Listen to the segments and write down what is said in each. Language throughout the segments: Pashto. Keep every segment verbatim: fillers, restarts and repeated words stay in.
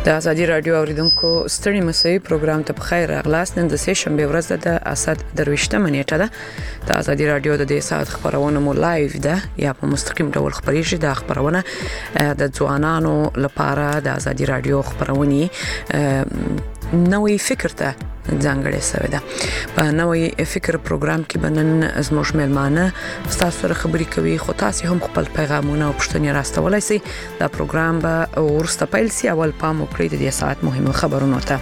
د ازادي رادیو اوریدونکو ستړي مسئي پروګرام ته بخیر راغلاست. نن د سه شنبه ورځ د اسد درويشتمه نیټه ده. د ازادي رادیو د دې ساعت خبرونه مو لایو ده یا په مستقیم ډول خبريږي. د خبرونه د ځوانانو لپاره د ازادي رادیو خبرونه نوې فکر ته ځانګړې شوې ده. په نوې فکر پروګرام کې بنن زموږ ملمانه تاسو سره خبرې کوي، خو تاسو هم خپل پیغامونه او پوښتنې راستولای شئ. دا پروګرام به ورسته پیل شي. اول پام وکړئ د دې ساعت مهمه خبرونه ته.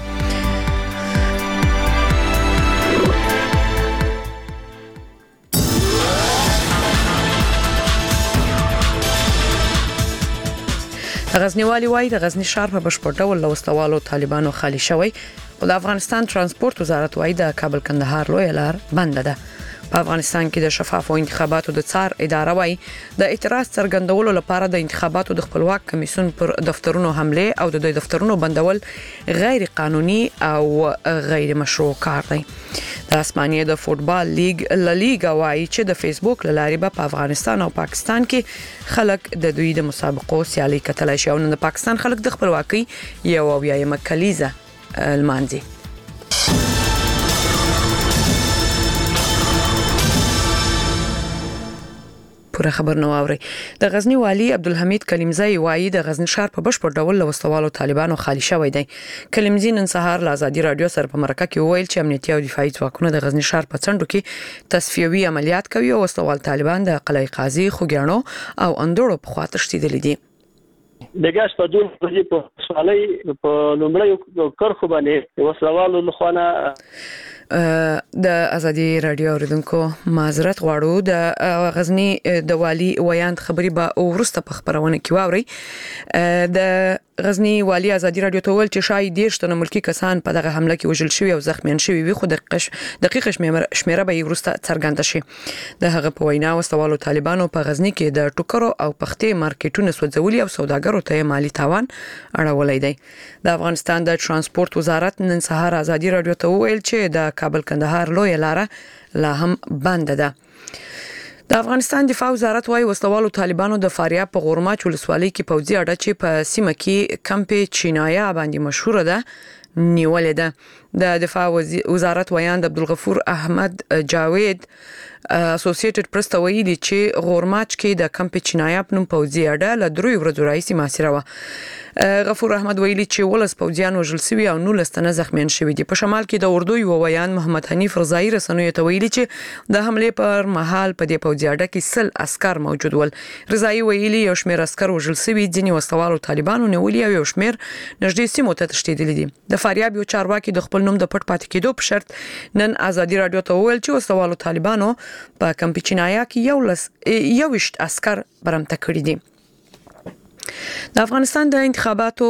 غزنیوالي وای د غزنی ښار په بشپړ ډول له وسلوالو طالبانو خالی شوی. او د افغانستان ترانسپورت وزارت وای د کابل کندهار لوی لار بند ده. په افغانستان کې د شفافو انتخاباتو د څار اداره وای د اعتراض څرګندولو لپاره د انتخاباتو د خپلواک کمیسیون پر دفترونو حمله او د دفترونو بندول غیر قانوني او غیر مشروع کار دی. د اسپانیا د فوتبال لیگ لا لیگا وای چې د فیسبوک لاري په افغانستان او پاکستان کې خلک د دوی د مسابقو سیالي کتلای شي. او د پاکستان خلک د خپلواکۍ یو او یایمه کلیزه المانزي. پوره خبر نو اوري. د غزنی والی عبدالحمید کلیمزی وایي د غزنی ښار په بشپړ ډول له وسلوالو طالبانو خالی شوی دی. کلیمزی نن سهار له ازادي رادیو سره په مرکه کې ویل چې امنیتي او دفاعي ځواکونه د غزنی ښار په څنډو کې تصفیوي عملیات کوي او وسلوال طالبان د قلعه قاضي خوګیانو او اندورو په خوا تښتیدل دي. دغه شپږ ورځې په سوالي په لومړی کرخو باندې وسلوالو لخوا د ازادي رادیو اوریدونکو معذرت غواړو. د غزنی د والی ویاند خبري به ورسته په خبرونه کې واوري. د غزنی والی ازادي رادیو ته ویل چې شاید ډیر شتنه ملکی کسان په دغه حمله کې وژل شوی او زخمیان شوی وي، خو دقیق دقیق شمیره به ورسته څرګنده شي. د هغه په وینا وسوالو طالبانو په غزنی کې د ټوکرو او پختې مارکیټونه سوځولي او سوداګرو ته مالی تاوان اړولای دی. د افغانستان د ترانسپورت وزارت نن سهار ازادي رادیو ته ویل چې د کابل کندهار لوی لاره لا هم بند ده. د افغانستان دفاع وزارت وايي وسلوالو طالبانو د فاریاب په غورماچ ولسوالۍ کې پوځي اډه چې په سیمه کې کمپ چینایا باندې مشهور ده نیولې ده. د دفاع وزارت ویاند عبدالغفور احمد جاوید اسوسییټډ پریس ته ویلي چې غورماچ کې د کمپ چینایا په نوم پوځي اډه له دروي ورځو راځي محاصره و. غفور احمد ویلي چې ولس پوځیان وژل شوی او نولس تنه زخمیان شوی دي. په شمال کې د اردو یو ویان محمد حنیف رضایی رسنوي ته ویلي چې د حمله پر مهال په دې پوځي اډه کې سل عسكر موجود ول. رضایی ویلي یو شمېر عسكر وژل شوی دي، وسوالو طالبانو نیولي او یو شمېر نږدې سیمو ته تښتیدلي دي. د فاریاب یو چارواکي د خپل نوم د پټ پاتې کېدو په شرط نن ازادي رادیو ته ویل چې وسوالو طالبانو په کمپ چینایا کې یو لس یو وشت عسكر برمته کړی دي. د افغانستان د انتخاباتو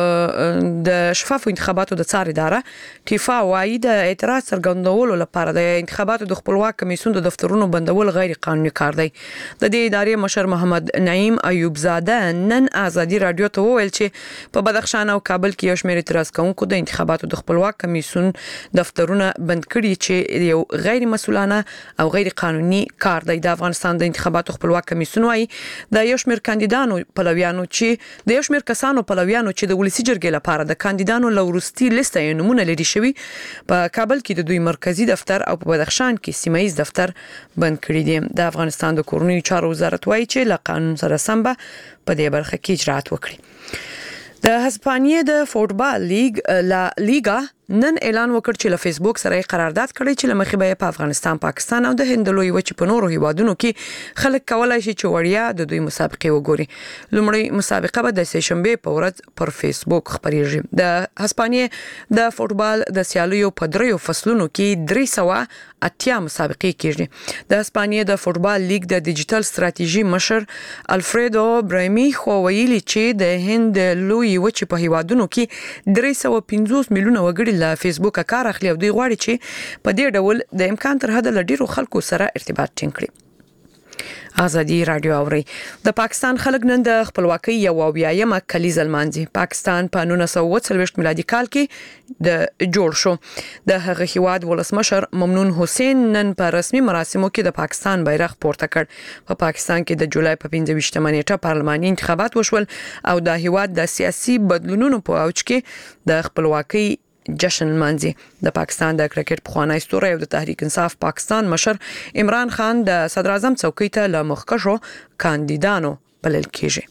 د شفافو انتخاباتو د څار اداره ټیفا وايي د اعتراض څرګندولو لپاره د انتخاباتو د خپلواک کمیسیون د دفترونو بندول غیر قانوني کار دی. د دې ادارې مشر محمد نعیم ایوب زاده نن ازادي رادیو ته وویل چې په بدخشان او کابل کې یو شمېر اعتراض کوونکو د انتخاباتو د خپلواک کمیسیون دفترونه بند کړي چې یو غیر مسؤلانه او غیر قانوني کار دی. د افغانستان د انتخاباتو خپلواک کمیسیون وايي د یو شمېر کاندیدانو پلویانو چې د یو شمېر کسانو پلویانو چې د ولسی جرګې لپاره د کاندیدانو لورستي لیست یې نمونه لري شوی په کابل کې د دوی مرکزی دفتر او په بدخشان کې سیمایي دفتر بند کړی دي. د افغانستان د کورنۍ چارو وزارت وایي چې له قانون سره سم به په دې برخه کې اجرات وکړي. د اسپانیا د فوتبال لیگ لا لیگا نن اعلان وکړ چې له فیسبوک سره قرارداد کړی چې لمخې به په افغانستان، پاکستان او د هند لوی وچ په نورو هیوادونو کې خلک کولای شي چې وړیا د دوی مسابقه وګوري. لومړی مسابقه به د سه شنبه په ورځ پر فیسبوک خبريږي. د اسپانیا د فوتبال د سیالیو په دریو فصلونو کې درې سوه اتیا مسابقې کیږي. د اسپانیا د فوتبال لیگ د ډیجیټل ستراتیژي مشر الفریدو برایمی خو ویلي چې د هند لوی وچ په هیوادونو کې درې سوه پنځوس میلیونه وګړي له فیسبوک کار اخلي او دوی غواړي چې په دې ډول د امکان تر حد له ډیرو خلکو سره ارتباط ټینګ کړي. ازادي رادیو اوري د پاکستان خلک نن د خپلواکۍ یو اویایم کلیزه لمانځي. پاکستان په نولس سوه اوه څلوېښت میلادي کال کې د جوړ شو. د هغه هیواد ولسمشر ممنون حسین نن په رسمي مراسمو کې د پاکستان بیرغ پورته کړ. په پا پاکستان کې د جولای په پنځه ویشتمه نیټه پارلماني انتخابات وشول او د هیواد د سیاسي بدلونونو په اوج کې د خپلواکۍ جشن مانځي. د پاکستان د کرکټ پخوانی ستوری او د تحریک انصاف پاکستان مشر عمران خان د صدر اعظم څوکۍ ته له مخکښو کاندیدانو بلل کیږي.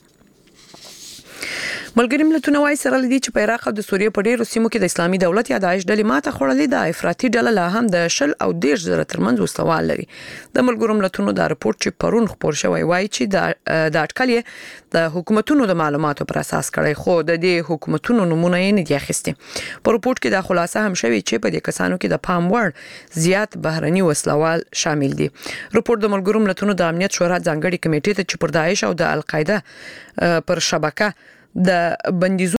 ملګری ملتونه وايي سره لدی چې په عراق او د سوریې په ډیرو سیمو کې د اسلامي دولت یا داعش ډلې ماته خوړلې ده. افراطي ډله لا هم د شل او دیرش زره ترمنځ وسوال لري. د ملګرو ملتونو دا رپورت چې پرون خبر شوی وایي چې د د اټکلې د حکومتونو د معلوماتو پر اساس کړي، خو د دې حکومتونو نمونه یې نه دي اخیستي. په رپورت کې دا خلاصه هم شوی چې په دې کسانو کې د پام وړ زیات بهرني وسلوال شامل دي. رپورت د ملګرو ملتونو د امنیت شورا ځانګړي کمیټې ته چې پر داعش او د القاعده پر شبکه د بندیزونو